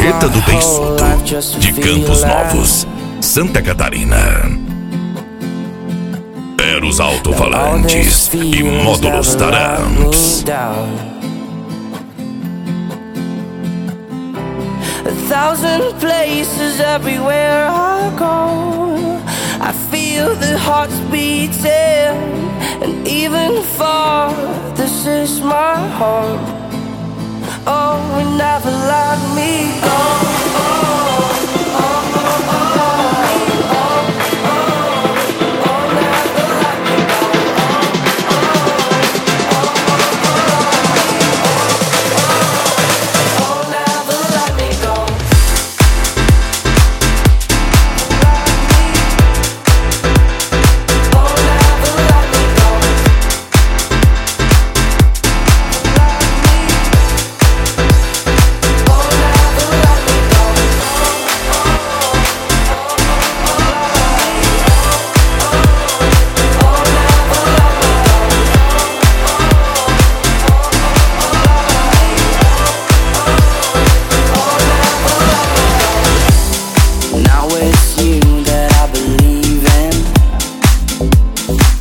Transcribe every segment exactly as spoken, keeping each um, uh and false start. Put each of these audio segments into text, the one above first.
Barreta do Beiçudo, de Campos Novos, Santa Catarina. Eros alto-falantes e módulos Taramps. A thousand places everywhere I go, I feel the hearts beating, and even far, this is my home. Oh, we never let me go. Oh, oh, oh, oh, oh.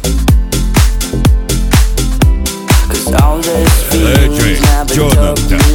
Jonathan.